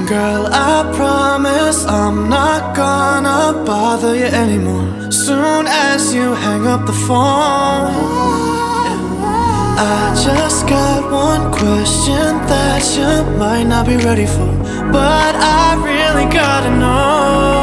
Girl, I promise I'm not gonna bother you anymore. Soon as you hang up the phone, I just got one question that you might not be ready for, but I really gotta know.